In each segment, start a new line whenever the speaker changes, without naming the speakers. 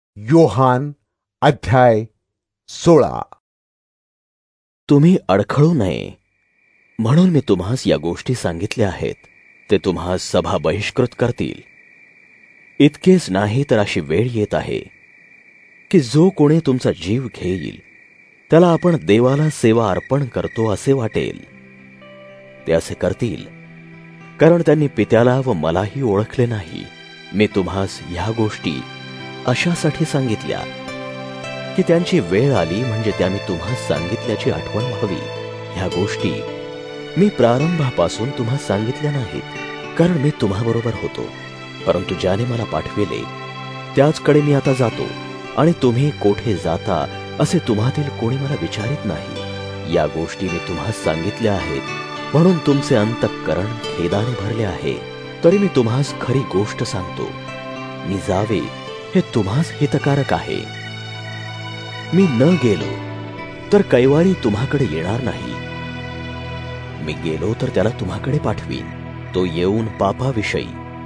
योहान अध्याय 16.
तुम्ही अडखळू नये म्हणून मी तुम्हास या गोष्टी सांगितल्या आहेत. ते तुम्हास सभा बहिष्कृत करतील. इतकेच नाही तर अशी वेळ येत आहे की जो कोणी तुमचा जीव घेईल त्याला आपण देवाला सेवा अर्पण करतो असे वाटेल. ते असे करतील कारण त्यांनी पित्याला व मलाही ओळखले नाही. मी तुम्हास ह्या गोष्टी अशासाठी सांगितल्या की त्यांची वेळ आली म्हणजे त्या मी तुम्हास सांगितल्याची आठवण व्हावी. ह्या गोष्टी मी प्रारंभापासून तुम्हास सांगितल्या नाहीत कारण मी तुम्हाबरोबर होतो. परंतु ज्याने मला पाठविले त्याचकडे मी आता जातो आणि तुम्ही कोठे जाता असे तुम्हातील कोणी मला विचारित नाही. या गोष्टी मी तुम्हास सांगितल्या आहेत म्हणून तुमचे अंतःकरण खेदाने भरले आहे. तरी मी तुम्हास खरी गोष्ट सांगतो. मी जावे हे तुम्हास हितकारक आहे. मी न गेलो तर कैवारी तुम्हाकडे येणार नाही. मी गेलो तर त्याला तुम्हाकडे पाठवीन. तो येऊन पापाविषयी,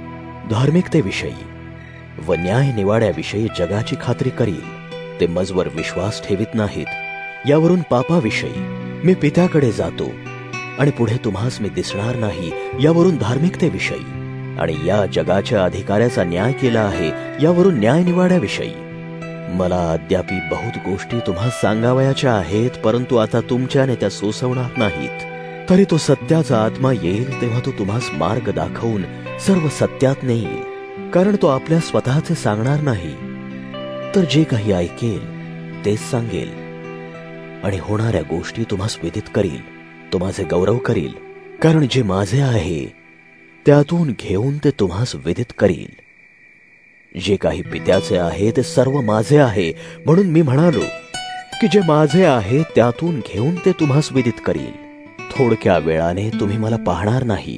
धार्मिकतेविषयी व न्याय निवाड्याविषयी जगाची खात्री करील. ते मजवर विश्वास ठेवित नाहीत. यावरून पापाविषयी मी पित्याकडे जातो आणि पुढे तुम्हास मी दिसणार नाही यावरून धार्मिकतेविषयी आणि या जगाच्या अधिकाऱ्याचा न्याय केला आहे यावरून न्याय निवाड्याविषयी. मला अद्यापी बहुत गोष्टी तुम्हास सांगावयाच्या आहेत परंतु आता तुमच्याने त्या सोसवणार नाहीत. तरी तो सत्याचा आत्मा येईल तेव्हा तो तुम्हास मार्ग दाखवून सर्व सत्यात नेईल. कारण तो आपल्या स्वतःचे सांगणार नाही तर जे काही ऐकेल तेच सांगेल आणि होणाऱ्या गोष्टी तुम्हास विदित करील. तो माझे गौरव करील कारण जे माझे आहे त्यातून घेऊन ते तुम्हास विदित करील. जे काही पित्याचे आहे ते सर्व माझे आहे म्हणून मी म्हणालो की जे माझे आहे त्यातून घेऊन ते तुम्हास विदित करील. थोडक्या वेळाने तुम्ही मला पाहणार नाही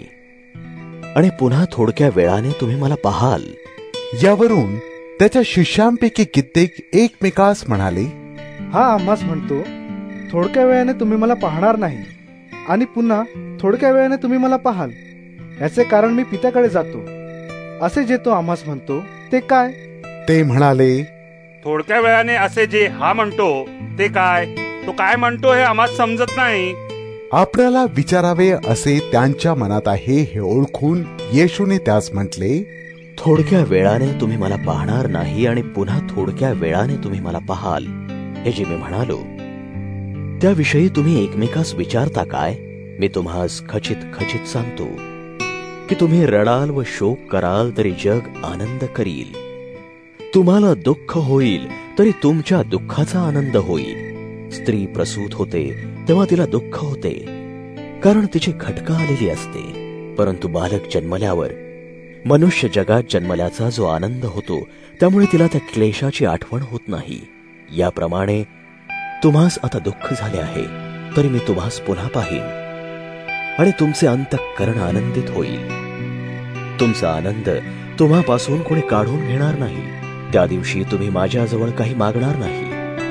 आणि पुन्हा थोडक्या वेळाने तुम्ही मला पाहाल.
यावरून त्याच्या शिष्यांपैकी कित्येक एकमेकास म्हणाले,
हा आम्हास म्हणतो थोडक्या वेळाने तुम्ही मला पाहणार नाही आणि पुन्हा थोडक्या वेळाने तुम्ही मला पाहाल. याचे कारण मी पित्याकडे जातो. असे जे तो आम्हास म्हणतो ते काय?
ते म्हणाले,
थोडक्या वेळाने असे जे हा म्हणतो ते काय? तो काय म्हणतो हे आम्हाला समजत नाही.
आपल्याला विचारावे असे त्यांच्या मनात आहे हे ओळखून येशूने त्यास म्हटले,
थोडक्या वेळाने तुम्ही मला पाहणार नाही आणि पुन्हा थोडक्या वेळाने तुम्ही मला पाहाल. हे जे मी म्हणालो त्याविषयी तुम्ही एकमेकास विचारता काय? मी तुम्हास खचित खचित सांगतो की तुम्ही रडाल व शोक कराल तरी जग आनंद करील. तुम्हाला दुःख होईल तरी तुमच्या दुःखाचा आनंद होईल. स्त्री प्रसूत होते तेव्हा तिला दुःख होते कारण तिची खटका आलेली असते. परंतु बालक जन्मल्यावर मनुष्य जगात जन्मल्याचा जो आनंद होतो त्यामुळे तिला त्या क्लेशाची आठवण होत नाही. याप्रमाणे तुम्हास आता दुःख झाले आहे तरी मी तुम्हास पुन्हा पाहीन आणि तुमचे अंतःकरण आनंदित होईल. तुमचा आनंद तुम्हापासून कोणी काढून घेणार नाही. त्या दिवशी तुम्ही माझ्याजवळ काही मागणार नाही.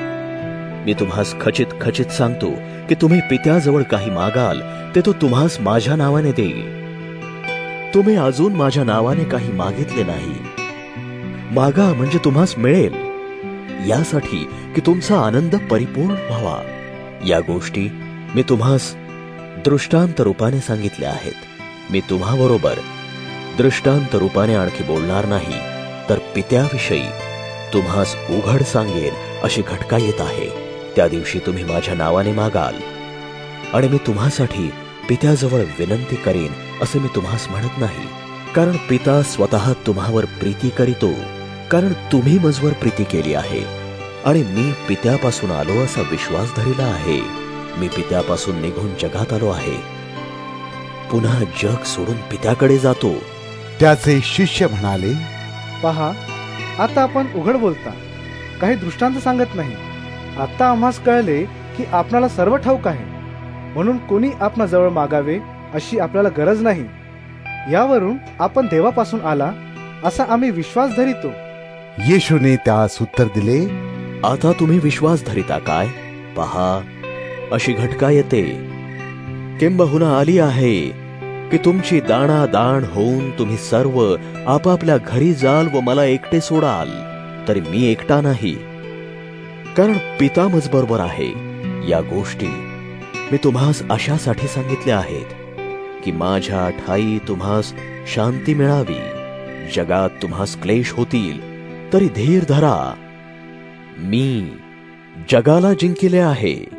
मी तुम्हास खचित खचित सांगतो की तुम्ही पित्याजवळ काही मागाल ते तो तुम्हास माझ्या नावाने देईल. तुम्ही अजून माझ्या नावाने काही मागितले नाही. मागा म्हणजे तुम्हास मिळेल यासाठी की तुमचा आनंद परिपूर्ण व्हावा. या गोष्टी मी तुम्हास दृष्टांत रूपाने सांगितल्या आहेत. मी तुम्हाबरोबर दृष्टांत रूपाने आणखी बोलणार नाही तर पित्याविषयी तुम्हास उघड सांगेन अशी घटका येत आहे. त्या दिवशी तुम्ही माझ्या नावाने मागाल आणि मी तुम्हासाठी पित्याजवळ विनंती करीन असे मी तुम्हास म्हणत नाही. कारण पिता स्वतः तुम्हावर प्रीती करीतो कारण तुम्ही मजवर प्रीती केली आहे आणि मी पित्यापासून आलो असा विश्वास धरला आहे. मी पित्यापासून निघून जगात आलो आहे. पुन्हा जग सोडून पित्याकडे जातो.
त्याचे शिष्य म्हणाले,
पहा आता आपण उघड बोलता, काही दृष्टांत सांगत नाही. आता आम्हास कळले की आपणाला सर्व ठाऊक आहे म्हणून कोणी आपणा जवळ मागावे अशी आपल्याला गरज नाही. यावरून आपण देवापासून आला असा आम्ही विश्वास धरितो.
येशूने त्यास उत्तर दिले,
आता तुम्ही विश्वास धरिता काय? पहा अशी घटका येते किंबहुना आली आहे की तुमची दाणादाण होऊन तुम्ही सर्व आपापल्या घरी जाल व मला एकटे सोडाल. तरी मी एकटा नाही, कारण पिता मज बरोबर आहे. या गोष्टी मी तुम्हास अशासाठी सांगितल्या आहेत की माझ्या ठाई तुम्हास शांती मिळावी. जगात तुम्हास क्लेश होतील, तरी धीर धरा, मी जगाला जिंकले आहे.